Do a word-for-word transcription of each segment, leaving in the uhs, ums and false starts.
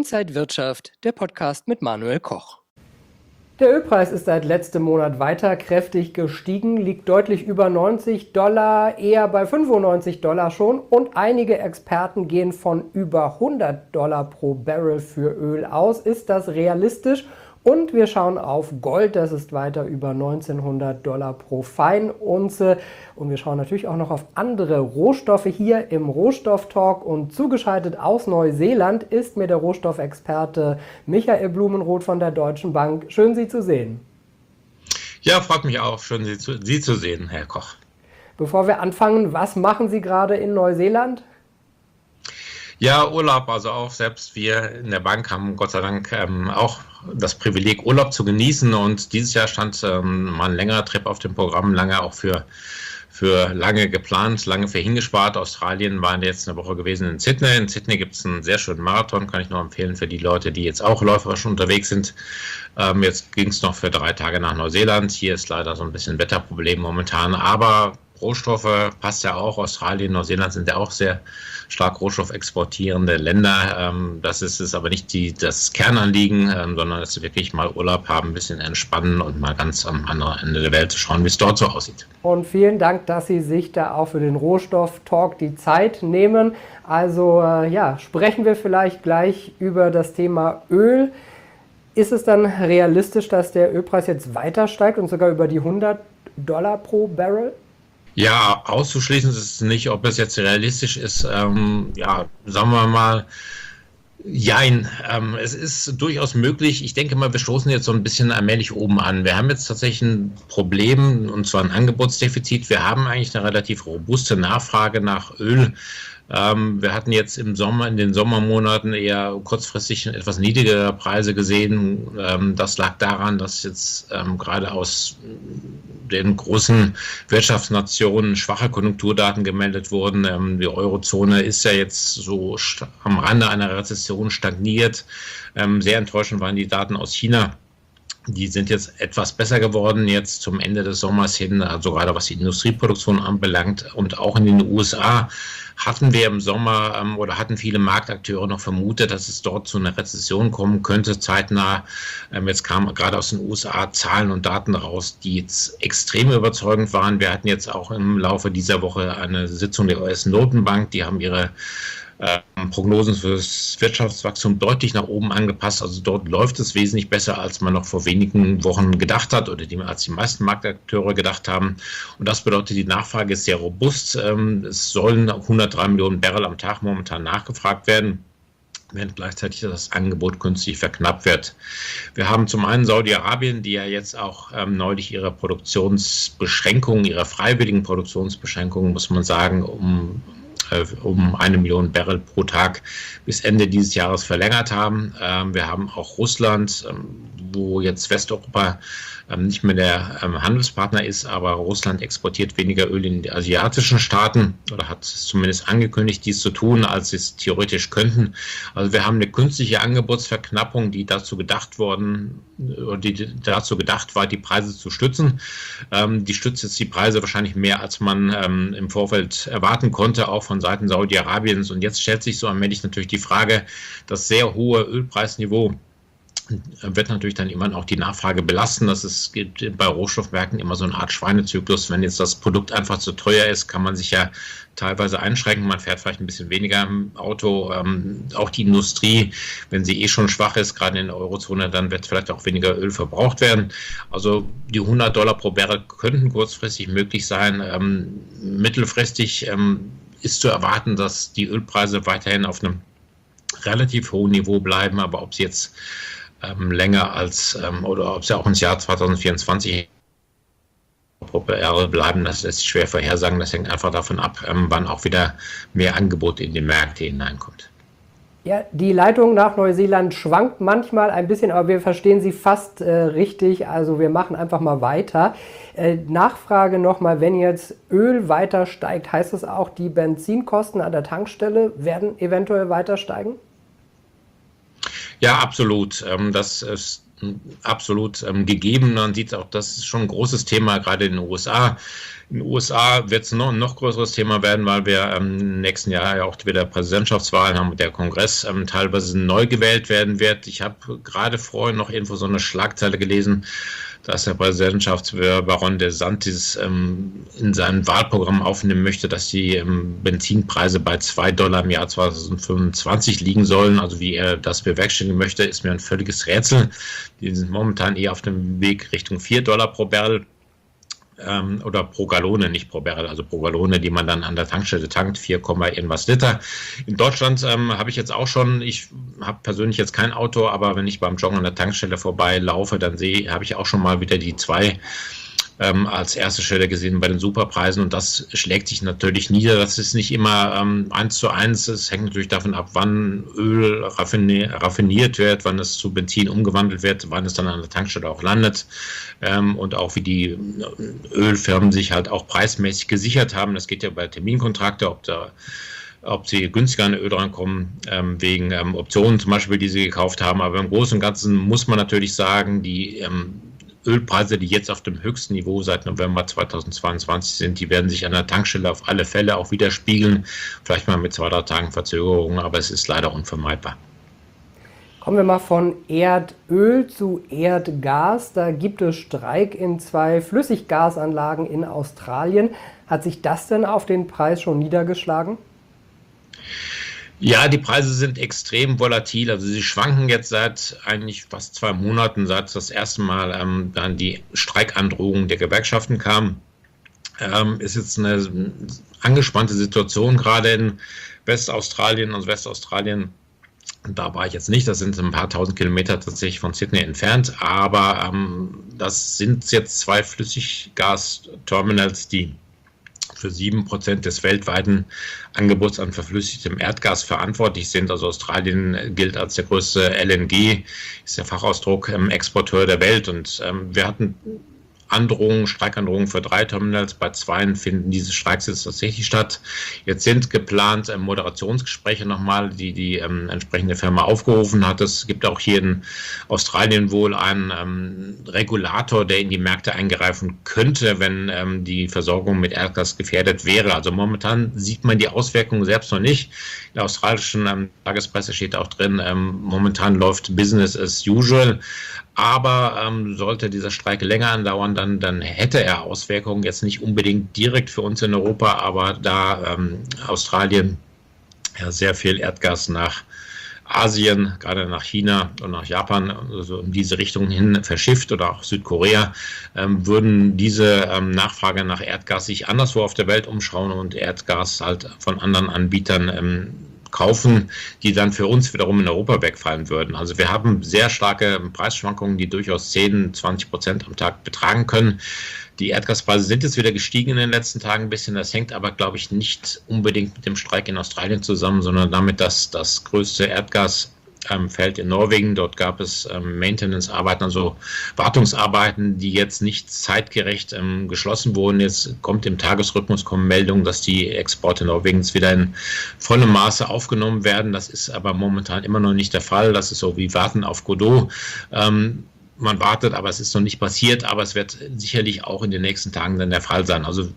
Inside Wirtschaft, der Podcast mit Manuel Koch. Der Ölpreis ist seit letztem Monat weiter kräftig gestiegen, liegt deutlich über neunzig Dollar, eher bei fünfundneunzig Dollar schon. Und einige Experten gehen von über hundert Dollar pro Barrel für Öl aus. Ist das realistisch? Und wir schauen auf Gold, das ist weiter über neunzehnhundert Dollar pro Feinunze. Und wir schauen natürlich auch noch auf andere Rohstoffe hier im Rohstofftalk. Und zugeschaltet aus Neuseeland ist mir der Rohstoffexperte Michael Blumenroth von der Deutschen Bank. Schön, Sie zu sehen. Ja, freut mich auch. Schön, Sie zu, Sie zu sehen, Herr Koch. Bevor wir anfangen, was machen Sie gerade in Neuseeland? Ja, Urlaub, also auch selbst wir in der Bank haben Gott sei Dank ähm, auch das Privileg, Urlaub zu genießen. Und dieses Jahr stand ähm, mal ein längerer Trip auf dem Programm, lange auch für, für lange geplant, lange für hingespart. Australien waren jetzt eine Woche gewesen in Sydney. In Sydney gibt es einen sehr schönen Marathon, kann ich nur empfehlen für die Leute, die jetzt auch läuferisch unterwegs sind. Ähm, jetzt ging es noch für drei Tage nach Neuseeland. Hier ist leider so ein bisschen Wetterproblem momentan, aber Rohstoffe passt ja auch. Australien, Neuseeland sind ja auch sehr stark rohstoffexportierende Länder. Das ist es aber nicht die, das Kernanliegen, sondern dass sie wirklich mal Urlaub haben, ein bisschen entspannen und mal ganz am anderen Ende der Welt zu schauen, wie es dort so aussieht. Und vielen Dank, dass Sie sich da auch für den Rohstoff-Talk die Zeit nehmen. Also äh, ja, sprechen wir vielleicht gleich über das Thema Öl. Ist es dann realistisch, dass der Ölpreis jetzt weiter steigt und sogar über die hundert Dollar pro Barrel? Ja, auszuschließen ist es nicht, ob es jetzt realistisch ist. Ähm, ja, sagen wir mal, jein. Ähm, es ist durchaus möglich. Ich denke mal, wir stoßen jetzt so ein bisschen allmählich oben an. Wir haben jetzt tatsächlich ein Problem, und zwar ein Angebotsdefizit. Wir haben eigentlich eine relativ robuste Nachfrage nach Öl. Ähm, wir hatten jetzt im Sommer, in den Sommermonaten eher kurzfristig etwas niedrigere Preise gesehen. Ähm, das lag daran, dass jetzt ähm, gerade aus den großen Wirtschaftsnationen schwache Konjunkturdaten gemeldet wurden. Ähm, die Eurozone ist ja jetzt so am Rande einer Rezession stagniert. Ähm, sehr enttäuschend waren die Daten aus China. Die sind jetzt etwas besser geworden, jetzt zum Ende des Sommers hin, also gerade was die Industrieproduktion anbelangt. Und auch in den U S A hatten wir im Sommer ähm, oder hatten viele Marktakteure noch vermutet, dass es dort zu einer Rezession kommen könnte, zeitnah. Ähm, jetzt kamen gerade aus den U S A Zahlen und Daten raus, die jetzt extrem überzeugend waren. Wir hatten jetzt auch im Laufe dieser Woche eine Sitzung der U S-Notenbank, die haben ihre Ähm, Prognosen für das Wirtschaftswachstum deutlich nach oben angepasst. Also dort läuft es wesentlich besser, als man noch vor wenigen Wochen gedacht hat oder die, als die meisten Marktakteure gedacht haben. Und das bedeutet, die Nachfrage ist sehr robust. Ähm, es sollen hundertdrei Millionen Barrel am Tag momentan nachgefragt werden, während gleichzeitig das Angebot künstlich verknappt wird. Wir haben zum einen Saudi-Arabien, die ja jetzt auch ähm, neulich ihre Produktionsbeschränkungen, ihre freiwilligen Produktionsbeschränkungen, muss man sagen, um um eine Million Barrel pro Tag bis Ende dieses Jahres verlängert haben. Wir haben auch Russland, wo jetzt Westeuropa nicht mehr der Handelspartner ist, aber Russland exportiert weniger Öl in die asiatischen Staaten oder hat zumindest angekündigt, dies zu tun, als sie es theoretisch könnten. Also wir haben eine künstliche Angebotsverknappung, die dazu gedacht worden, die dazu gedacht war, die Preise zu stützen. Die stützt jetzt die Preise wahrscheinlich mehr, als man im Vorfeld erwarten konnte, auch von Seiten Saudi-Arabiens. Und jetzt stellt sich so allmählich natürlich die Frage, das sehr hohe Ölpreisniveau wird natürlich dann immer auch die Nachfrage belasten. Das ist, gibt bei Rohstoffmärkten immer so eine Art Schweinezyklus. Wenn jetzt das Produkt einfach zu teuer ist, kann man sich ja teilweise einschränken. Man fährt vielleicht ein bisschen weniger im Auto. Ähm, auch die Industrie, wenn sie eh schon schwach ist, gerade in der Eurozone, dann wird vielleicht auch weniger Öl verbraucht werden. Also die hundert Dollar pro Barrel könnten kurzfristig möglich sein. Ähm, mittelfristig ähm, ist zu erwarten, dass die Ölpreise weiterhin auf einem relativ hohen Niveau bleiben. Aber ob sie jetzt Ähm, länger als, ähm, oder ob sie auch ins Jahr zweitausendvierundzwanzig pro Barrel bleiben, das lässt sich schwer vorhersagen. Das hängt einfach davon ab, ähm, wann auch wieder mehr Angebot in die Märkte hineinkommt. Ja, die Leitung nach Neuseeland schwankt manchmal ein bisschen, aber wir verstehen sie fast äh, richtig. Also wir machen einfach mal weiter. Äh, Nachfrage nochmal, wenn jetzt Öl weiter steigt, heißt das auch, die Benzinkosten an der Tankstelle werden eventuell weiter steigen? Ja, absolut. Das ist absolut ähm, gegeben. Man sieht auch, das ist schon ein großes Thema, gerade in den U S A. In den U S A wird es noch ein noch größeres Thema werden, weil wir ähm, im nächsten Jahr ja auch wieder Präsidentschaftswahlen haben und der Kongress ähm, teilweise neu gewählt werden wird. Ich habe gerade vorhin noch irgendwo so eine Schlagzeile gelesen, dass der Präsidentschaftsbaron DeSantis ähm, in seinem Wahlprogramm aufnehmen möchte, dass die ähm, Benzinpreise bei zwei Dollar im Jahr zweitausendfünfundzwanzig liegen sollen. Also wie er das bewerkstelligen möchte, ist mir ein völliges Rätsel. Die sind momentan eher auf dem Weg Richtung vier Dollar pro Barrel. Ähm, oder pro Gallone, nicht pro Barrel, also pro Gallone, die man dann an der Tankstelle tankt, vier, irgendwas Liter. In Deutschland ähm, habe ich jetzt auch schon, ich habe persönlich jetzt kein Auto, aber wenn ich beim Joggen an der Tankstelle vorbei laufe, dann sehe, habe ich auch schon mal wieder die zwei ähm, als erste Stelle gesehen bei den Superpreisen, und das schlägt sich natürlich nieder. Das ist nicht immer ähm, eins zu eins, es hängt natürlich davon ab, wann Öl raffinier, raffiniert wird, wann es zu Benzin umgewandelt wird, wann es dann an der Tankstelle auch landet, ähm, und auch wie die Ölfirmen sich halt auch preismäßig gesichert haben. Das geht ja bei Terminkontrakte, ob da ob sie günstiger an Öl rankommen, ähm, wegen ähm, Optionen zum Beispiel, die sie gekauft haben. Aber im Großen und Ganzen muss man natürlich sagen, die ähm, Ölpreise, die jetzt auf dem höchsten Niveau seit November zweitausendzweiundzwanzig sind, die werden sich an der Tankstelle auf alle Fälle auch widerspiegeln. Vielleicht mal mit zwei, drei Tagen Verzögerung, aber es ist leider unvermeidbar. Kommen wir mal von Erdöl zu Erdgas. Da gibt es Streik in zwei Flüssiggasanlagen in Australien. Hat sich das denn auf den Preis schon niedergeschlagen? Ja, die Preise sind extrem volatil. Also sie schwanken jetzt seit eigentlich fast zwei Monaten, seit das erste Mal ähm, dann die Streikandrohung der Gewerkschaften kam. Ähm, ist jetzt eine angespannte Situation, gerade in Westaustralien und Westaustralien. Da war ich jetzt nicht, das sind ein paar tausend Kilometer tatsächlich von Sydney entfernt, aber ähm, das sind jetzt zwei Flüssiggasterminals, die für sieben Prozent des weltweiten Angebots an verflüssigtem Erdgas verantwortlich sind. Also Australien gilt als der größte L N G, ist der Fachausdruck, ähm, Exporteur der Welt. Und ähm, wir hatten Androhungen, Streikandrohungen für drei Terminals. Bei zweien finden diese Streiks jetzt tatsächlich statt. Jetzt sind geplant ähm, Moderationsgespräche nochmal, die die ähm, entsprechende Firma aufgerufen hat. Es gibt auch hier in Australien wohl einen ähm, Regulator, der in die Märkte eingreifen könnte, wenn ähm, die Versorgung mit Erdgas gefährdet wäre. Also momentan sieht man die Auswirkungen selbst noch nicht. In der australischen ähm, Tagespresse steht auch drin, ähm, momentan läuft Business as usual. Aber ähm, sollte dieser Streik länger andauern, dann, dann hätte er Auswirkungen, jetzt nicht unbedingt direkt für uns in Europa, aber da ähm, Australien ja sehr viel Erdgas nach Asien, gerade nach China und nach Japan, also in diese Richtung hin verschifft, oder auch Südkorea, ähm, würden diese ähm, Nachfrage nach Erdgas sich anderswo auf der Welt umschauen und Erdgas halt von anderen Anbietern ähm, kaufen, die dann für uns wiederum in Europa wegfallen würden. Also wir haben sehr starke Preisschwankungen, die durchaus zehn, zwanzig Prozent am Tag betragen können. Die Erdgaspreise sind jetzt wieder gestiegen in den letzten Tagen ein bisschen. Das hängt aber, glaube ich, nicht unbedingt mit dem Streik in Australien zusammen, sondern damit, dass das größte Erdgas ähm, fällt in Norwegen. Dort gab es ähm, Maintenance-Arbeiten, also Wartungsarbeiten, die jetzt nicht zeitgerecht ähm, geschlossen wurden. Jetzt kommt im Tagesrhythmus kommen Meldungen, dass die Exporte Norwegens wieder in vollem Maße aufgenommen werden. Das ist aber momentan immer noch nicht der Fall. Das ist so wie Warten auf Godot. Ähm, man wartet, aber es ist noch nicht passiert. Aber es wird sicherlich auch in den nächsten Tagen dann der Fall sein. Also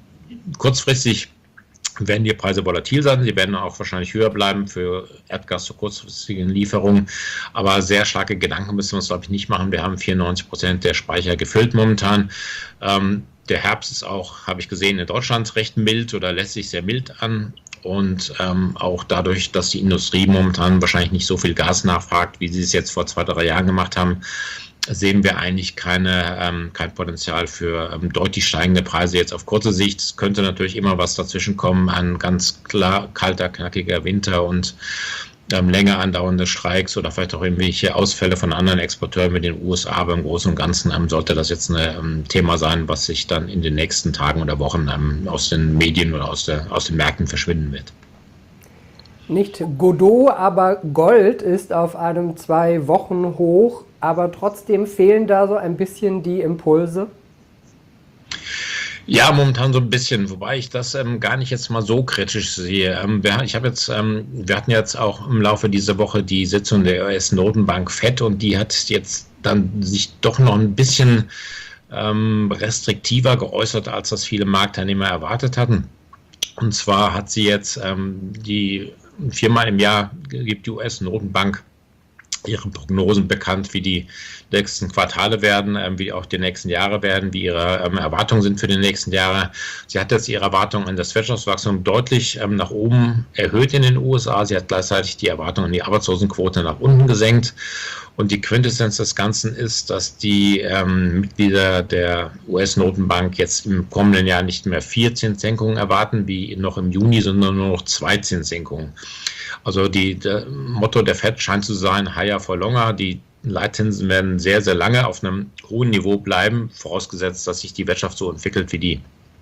kurzfristig werden die Preise volatil sein. Sie werden auch wahrscheinlich höher bleiben für Erdgas zu kurzfristigen Lieferungen. Aber sehr starke Gedanken müssen wir uns, glaube ich, nicht machen. Wir haben vierundneunzig Prozent der Speicher gefüllt momentan. Ähm, der Herbst ist auch, habe ich gesehen, in Deutschland recht mild oder lässt sich sehr mild an. Und ähm, auch dadurch, dass die Industrie momentan wahrscheinlich nicht so viel Gas nachfragt, wie sie es jetzt vor zwei, drei Jahren gemacht haben, sehen wir eigentlich keine, ähm, kein Potenzial für ähm, deutlich steigende Preise jetzt auf kurze Sicht. Es könnte natürlich immer was dazwischen kommen, ein ganz klar kalter, knackiger Winter und ähm, länger andauernde Streiks oder vielleicht auch irgendwelche Ausfälle von anderen Exporteuren mit den U S A. Aber im Großen und Ganzen ähm, sollte das jetzt ein ähm, Thema sein, was sich dann in den nächsten Tagen oder Wochen ähm, aus den Medien oder aus, der, aus den Märkten verschwinden wird. Nicht Godot, aber Gold ist auf einem zwei Wochen Hoch, aber trotzdem fehlen da so ein bisschen die Impulse. Ja, momentan so ein bisschen, wobei ich das ähm, gar nicht jetzt mal so kritisch sehe. Ähm, wir, ich habe jetzt, ähm, wir hatten jetzt auch im Laufe dieser Woche die Sitzung der U S-Notenbank Fed und die hat jetzt dann sich doch noch ein bisschen ähm, restriktiver geäußert, als das viele Marktteilnehmer erwartet hatten. Und zwar hat sie jetzt ähm, die viermal im Jahr gibt die U S-Notenbank ihre Prognosen bekannt, wie die nächsten Quartale werden, ähm, wie auch die nächsten Jahre werden, wie ihre ähm, Erwartungen sind für die nächsten Jahre. Sie hat jetzt ihre Erwartungen an das Wirtschaftswachstum deutlich ähm, nach oben erhöht in den U S A. Sie hat gleichzeitig die Erwartungen an die Arbeitslosenquote nach unten gesenkt. Und die Quintessenz des Ganzen ist, dass die ähm, Mitglieder der U S-Notenbank jetzt im kommenden Jahr nicht mehr vier Zinssenkungen erwarten, wie noch im Juni, sondern nur noch zwei Zinssenkungen. Also die, der Motto der Fed scheint zu sein, higher for longer. Die Leitzinsen werden sehr, sehr lange auf einem hohen Niveau bleiben, vorausgesetzt, dass sich die Wirtschaft so entwickelt, wie die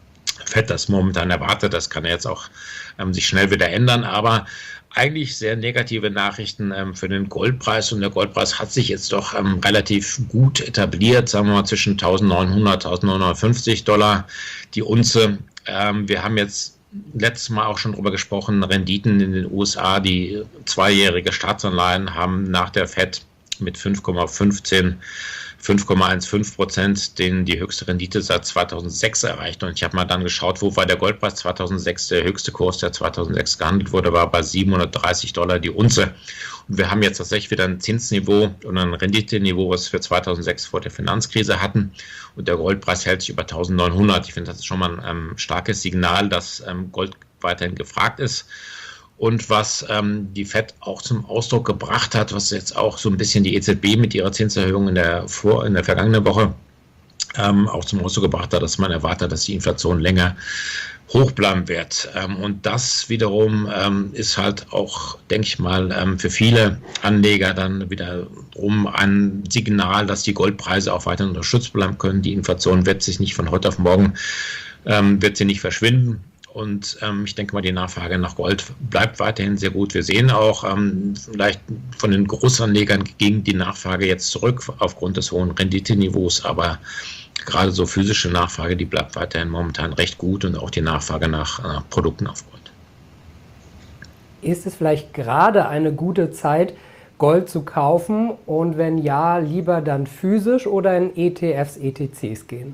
Fed das momentan erwartet. Das kann ja jetzt auch ähm, sich schnell wieder ändern, aber eigentlich sehr negative Nachrichten ähm, für den Goldpreis, und der Goldpreis hat sich jetzt doch ähm, relativ gut etabliert, sagen wir mal zwischen eintausendneunhundert, eintausendneunhundertfünfzig Dollar die Unze. Ähm, wir haben jetzt letztes Mal auch schon drüber gesprochen, Renditen in den U S A, die zweijährige Staatsanleihen haben nach der Fed mit fünf Komma fünfzehn, fünf Komma fünfzehn Prozent den die höchste Rendite seit zweitausendsechs erreicht. Und ich habe mal dann geschaut, wo war der Goldpreis zweitausendsechs, der höchste Kurs, der zweitausendsechs gehandelt wurde, war bei siebenhundertdreißig Dollar die Unze. Und wir haben jetzt tatsächlich wieder ein Zinsniveau und ein Renditeniveau, was wir zweitausendsechs vor der Finanzkrise hatten. Und der Goldpreis hält sich über eintausendneunhundert. Ich finde, das ist schon mal ein ähm, starkes Signal, dass ähm, Gold weiterhin gefragt ist. Und was ähm, die Fed auch zum Ausdruck gebracht hat, was jetzt auch so ein bisschen die E Z B mit ihrer Zinserhöhung in der, vor, in der vergangenen Woche ähm, auch zum Ausdruck gebracht hat, dass man erwartet, dass die Inflation länger hoch bleiben wird. Ähm, und das wiederum ähm, ist halt auch, denke ich mal, ähm, für viele Anleger dann wiederum ein Signal, dass die Goldpreise auch weiter unter Schutz bleiben können. Die Inflation wird sich nicht von heute auf morgen, ähm, wird sie nicht verschwinden. Und ähm, ich denke mal, die Nachfrage nach Gold bleibt weiterhin sehr gut. Wir sehen auch, ähm, vielleicht von den Großanlegern ging die Nachfrage jetzt zurück aufgrund des hohen Renditeniveaus, aber gerade so physische Nachfrage, die bleibt weiterhin momentan recht gut, und auch die Nachfrage nach, nach Produkten auf Gold. Ist es vielleicht gerade eine gute Zeit, Gold zu kaufen, und wenn ja, lieber dann physisch oder in E T Fs, E T Cs gehen?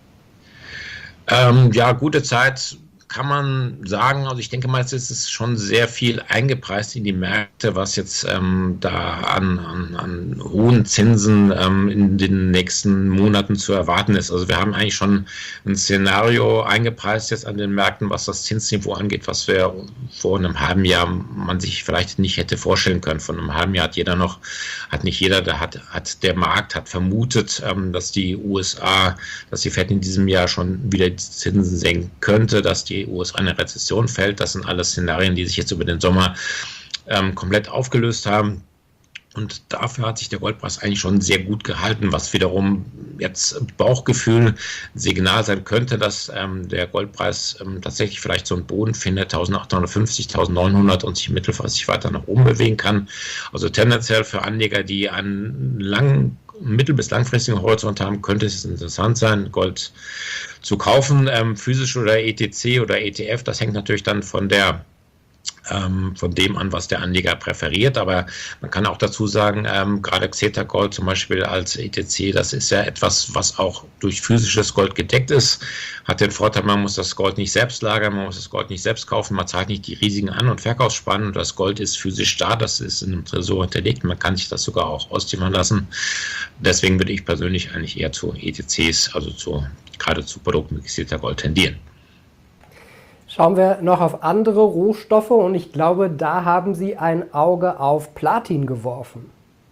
Ähm, ja, gute Zeit kann man sagen. Also ich denke mal, es ist schon sehr viel eingepreist in die Märkte, was jetzt ähm, da an, an, an hohen Zinsen ähm, in den nächsten Monaten zu erwarten ist. Also wir haben eigentlich schon ein Szenario eingepreist jetzt an den Märkten, was das Zinsniveau angeht, was wir vor einem halben Jahr man sich vielleicht nicht hätte vorstellen können. Vor einem halben Jahr hat jeder noch, hat nicht jeder, der hat, hat der Markt hat vermutet, ähm, dass die U S A, dass die Fed in diesem Jahr schon wieder die Zinsen senken könnte, dass die U S A eine Rezession fällt. Das sind alles Szenarien, die sich jetzt über den Sommer ähm, komplett aufgelöst haben. Und dafür hat sich der Goldpreis eigentlich schon sehr gut gehalten, was wiederum jetzt Bauchgefühl ein Signal sein könnte, dass ähm, der Goldpreis ähm, tatsächlich vielleicht so einen Boden findet, eintausendachthundertfünfzig, eintausendneunhundert, und sich mittelfristig weiter nach oben bewegen kann. Also tendenziell für Anleger, die einen langen mittel- bis langfristigen Horizont haben, könnte es interessant sein, Gold zu kaufen, ähm, physisch oder E T C oder E T F. Das hängt natürlich dann von der ähm, von dem an, was der Anleger präferiert. Aber man kann auch dazu sagen, ähm, gerade Xetra Gold zum Beispiel als E T C, das ist ja etwas, was auch durch physisches Gold gedeckt ist. Hat den Vorteil, man muss das Gold nicht selbst lagern, man muss das Gold nicht selbst kaufen, man zahlt nicht die riesigen An- und Verkaufsspannen, und das Gold ist physisch da, das ist in einem Tresor hinterlegt, man kann sich das sogar auch auszimmern lassen. Deswegen würde ich persönlich eigentlich eher zu E T Cs, also zu, gerade zu Produkten mit Xetra Gold tendieren. Schauen wir noch auf andere Rohstoffe, und ich glaube, da haben Sie ein Auge auf Platin geworfen.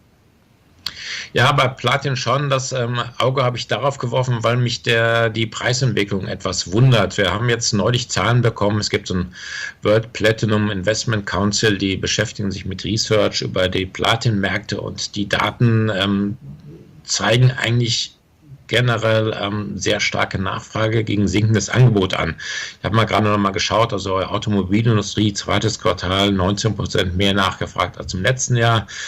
Ja, bei Platin schon. Das ähm, Auge habe ich darauf geworfen, weil mich der, die Preisentwicklung etwas wundert. Wir haben jetzt neulich Zahlen bekommen. Es gibt so ein World Platinum Investment Council, die beschäftigen sich mit Research über die Platinmärkte, und die Daten ähm, zeigen eigentlich generell ähm, sehr starke Nachfrage gegen sinkendes Angebot an. Ich habe mal gerade noch mal geschaut, also Automobilindustrie, zweites Quartal, neunzehn Prozent mehr nachgefragt als im letzten Jahr.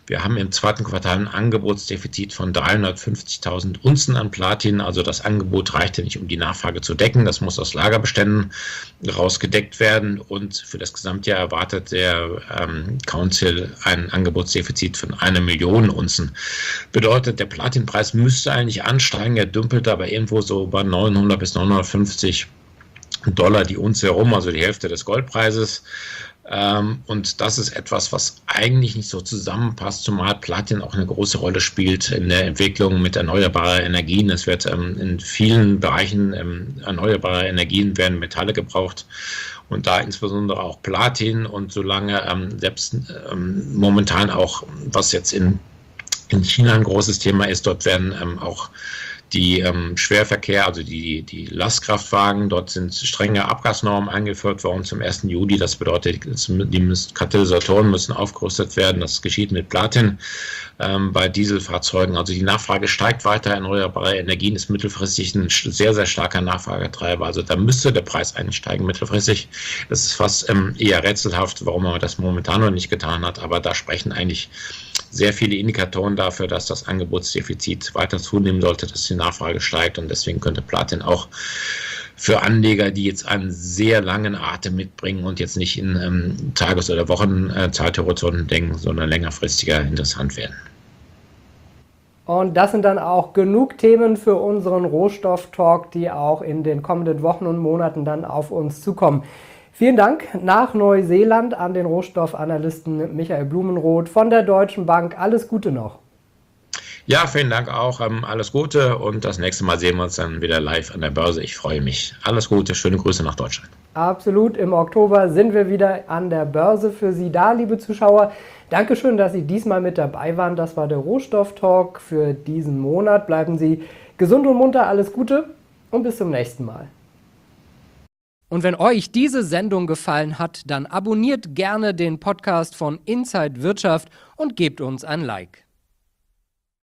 Wir haben im zweiten Quartal ein Angebotsdefizit von dreihundertfünfzigtausend Unzen an Platin. Also das Angebot reichte nicht, um die Nachfrage zu decken. Das muss aus Lagerbeständen rausgedeckt werden. Und für das Gesamtjahr erwartet der ähm, Council ein Angebotsdefizit von einer Million Unzen. Bedeutet, der Platinpreis müsste eigentlich ansteigen. Er dümpelt aber irgendwo so bei neunhundert bis neunhundertfünfzig Dollar die Unze herum, also die Hälfte des Goldpreises. Und das ist etwas, was eigentlich nicht so zusammenpasst, zumal Platin auch eine große Rolle spielt in der Entwicklung mit erneuerbaren Energien. Es wird in vielen Bereichen erneuerbarer Energien werden Metalle gebraucht und da insbesondere auch Platin. Und solange selbst momentan auch, was jetzt in, in China ein großes Thema ist, dort werden auch die ähm, Schwerverkehr, also die, die Lastkraftwagen, dort sind strenge Abgasnormen eingeführt worden zum ersten Juli. Das bedeutet, die Katalysatoren müssen aufgerüstet werden. Das geschieht mit Platin ähm, bei Dieselfahrzeugen. Also die Nachfrage steigt weiter. Erneuerbare Energien ist mittelfristig ein sehr, sehr starker Nachfragetreiber. Also da müsste der Preis einsteigen mittelfristig. Das ist fast ähm, eher rätselhaft, warum man das momentan noch nicht getan hat. Aber da sprechen eigentlich sehr viele Indikatoren dafür, dass das Angebotsdefizit weiter zunehmen sollte, dass die Nachfrage steigt, und deswegen könnte Platin auch für Anleger, die jetzt einen sehr langen Atem mitbringen und jetzt nicht in ähm, Tages- oder Wochenzeithorizonten denken, sondern längerfristiger interessant werden. Und das sind dann auch genug Themen für unseren Rohstoff-Talk, die auch in den kommenden Wochen und Monaten dann auf uns zukommen. Vielen Dank nach Neuseeland an den Rohstoffanalysten Michael Blumenroth von der Deutschen Bank. Alles Gute noch. Ja, vielen Dank auch. Ähm, alles Gute, und das nächste Mal sehen wir uns dann wieder live an der Börse. Ich freue mich. Alles Gute, schöne Grüße nach Deutschland. Absolut. Im Oktober sind wir wieder an der Börse für Sie da, liebe Zuschauer. Dankeschön, dass Sie diesmal mit dabei waren. Das war der Rohstoff-Talk für diesen Monat. Bleiben Sie gesund und munter. Alles Gute und bis zum nächsten Mal. Und wenn euch diese Sendung gefallen hat, dann abonniert gerne den Podcast von Inside Wirtschaft und gebt uns ein Like.